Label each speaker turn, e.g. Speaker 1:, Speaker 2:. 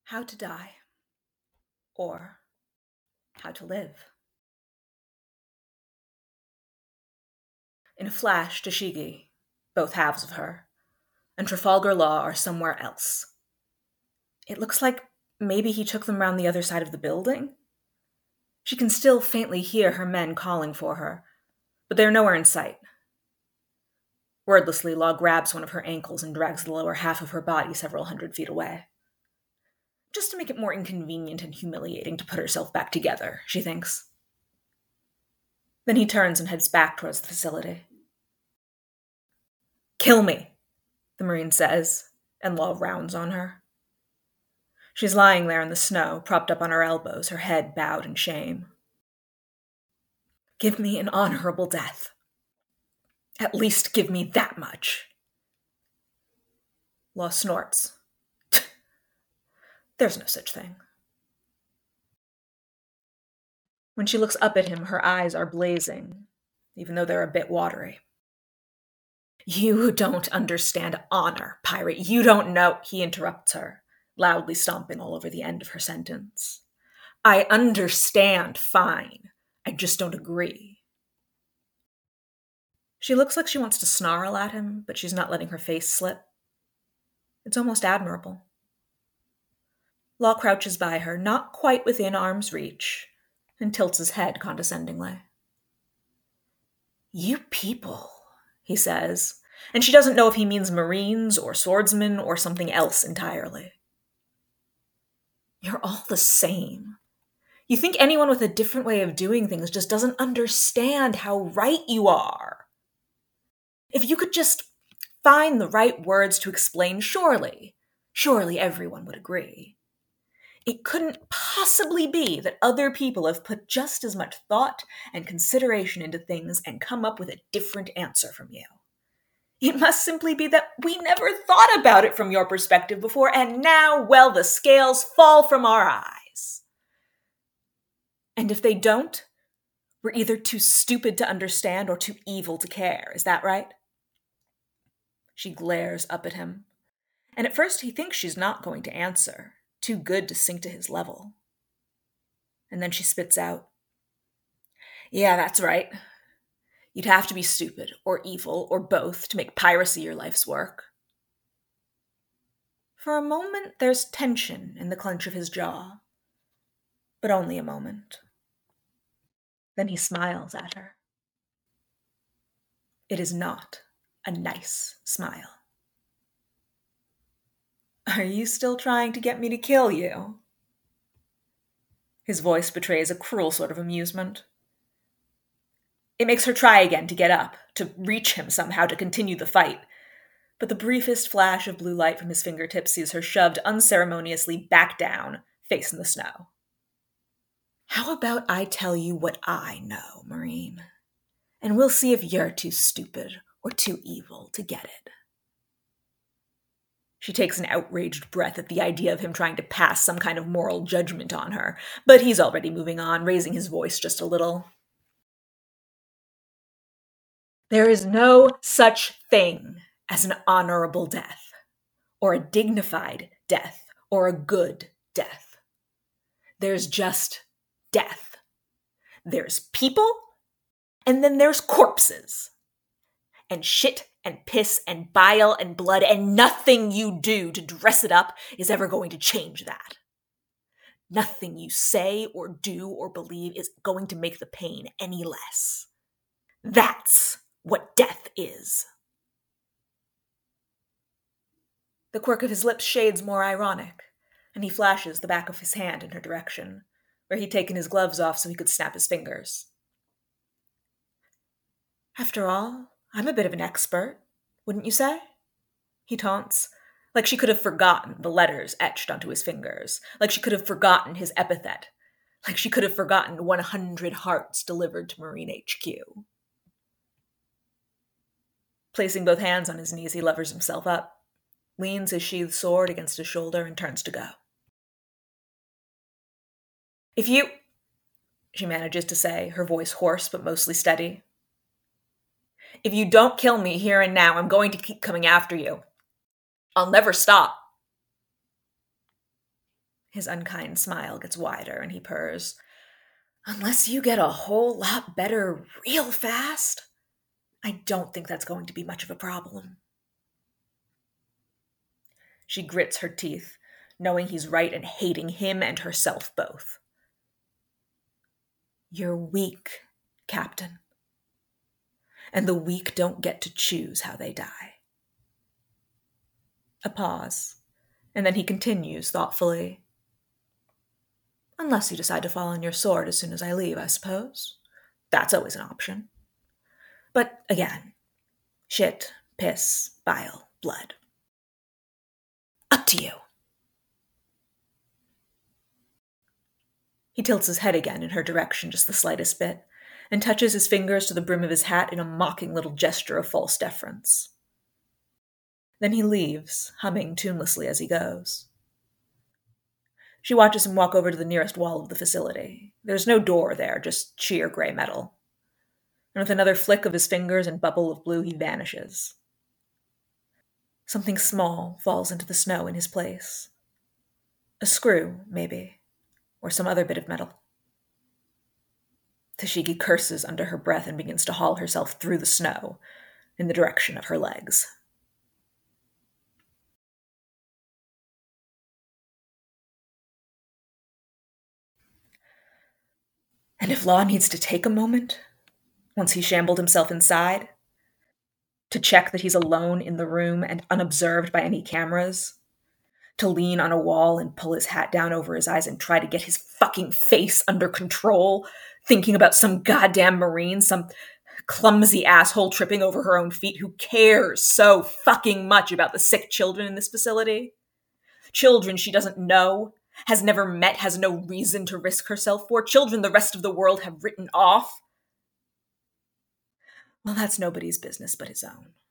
Speaker 1: How to die, or how to live. In a flash, Tashigi, both halves of her, and Trafalgar Law are somewhere else. It looks like maybe he took them round the other side of the building. She can still faintly hear her men calling for her, but they are nowhere in sight. Wordlessly, Law grabs one of her ankles and drags the lower half of her body several hundred feet away. Just to make it more inconvenient and humiliating to put herself back together, she thinks. Then he turns and heads back towards the facility. "Kill me," the Marine says, and Law rounds on her. She's lying there in the snow, propped up on her elbows, her head bowed in shame. "Give me an honorable death. At least give me that much." Law snorts. There's no such thing. When she looks up at him, her eyes are blazing, even though they're a bit watery. "You don't understand honor, pirate. You don't know," he interrupts her, loudly stomping all over the end of her sentence. "I understand, fine. I just don't agree." She looks like she wants to snarl at him, but she's not letting her face slip. It's almost admirable. Law crouches by her, not quite within arm's reach, and tilts his head condescendingly. "You people," he says, and she doesn't know if he means Marines or swordsmen or something else entirely. "You're all the same. You think anyone with a different way of doing things just doesn't understand how right you are. If you could just find the right words to explain, surely everyone would agree. It couldn't possibly be that other people have put just as much thought and consideration into things and come up with a different answer from you. It must simply be that we never thought about it from your perspective before, and now, well, the scales fall from our eyes. And if they don't, we're either too stupid to understand or too evil to care. Is that right?" She glares up at him, and at first he thinks she's not going to answer, too good to sink to his level. And then she spits out, "Yeah, that's right. You'd have to be stupid, or evil, or both, to make piracy your life's work." For a moment, there's tension in the clench of his jaw, but only a moment. Then he smiles at her. It is not a nice smile. "Are you still trying to get me to kill you?" His voice betrays a cruel sort of amusement. It makes her try again to get up, to reach him somehow, to continue the fight. But the briefest flash of blue light from his fingertips sees her shoved unceremoniously back down, face in the snow. "How about I tell you what I know, Marine? And we'll see if you're too stupid or too evil to get it." She takes an outraged breath at the idea of him trying to pass some kind of moral judgment on her, but he's already moving on, raising his voice just a little. "There is no such thing as an honorable death, or a dignified death, or a good death. There's just death. There's people, and then there's corpses. And shit and piss and bile and blood, and nothing you do to dress it up is ever going to change that. Nothing you say or do or believe is going to make the pain any less. That's what death is." The quirk of his lips shades more ironic, and he flashes the back of his hand in her direction, where he'd taken his gloves off so he could snap his fingers. "After all, I'm a bit of an expert, wouldn't you say?" he taunts, like she could have forgotten the letters etched onto his fingers, like she could have forgotten his epithet, like she could have forgotten 100 hearts delivered to Marine HQ. Placing both hands on his knees, he levers himself up, leans his sheathed sword against his shoulder, and turns to go. "If you," she manages to say, her voice hoarse but mostly steady, "if you don't kill me here and now, I'm going to keep coming after you. I'll never stop." His unkind smile gets wider and he purrs. Unless you get a whole lot better real fast, I don't think that's going to be much of a problem. She grits her teeth, knowing he's right and hating him and herself both. You're weak, Captain. And the weak don't get to choose how they die. A pause, and then he continues thoughtfully. Unless you decide to fall on your sword as soon as I leave, I suppose. That's always an option. But again, shit, piss, bile, blood. Up to you. He tilts his head again in her direction just the slightest bit, and touches his fingers to the brim of his hat in a mocking little gesture of false deference. Then he leaves, humming tunelessly as he goes. She watches him walk over to the nearest wall of the facility. There's no door there, just sheer gray metal. And with another flick of his fingers and bubble of blue, he vanishes. Something small falls into the snow in his place. A screw, maybe, or some other bit of metal. Tashigi curses under her breath and begins to haul herself through the snow in the direction of her legs. And if Law needs to take a moment, once he shambled himself inside, to check that he's alone in the room and unobserved by any cameras, to lean on a wall and pull his hat down over his eyes and try to get his fucking face under control, thinking about some goddamn Marine, some clumsy asshole tripping over her own feet who cares so fucking much about the sick children in this facility. Children she doesn't know, has never met, has no reason to risk herself for. Children the rest of the world have written off. Well, that's nobody's business but his own.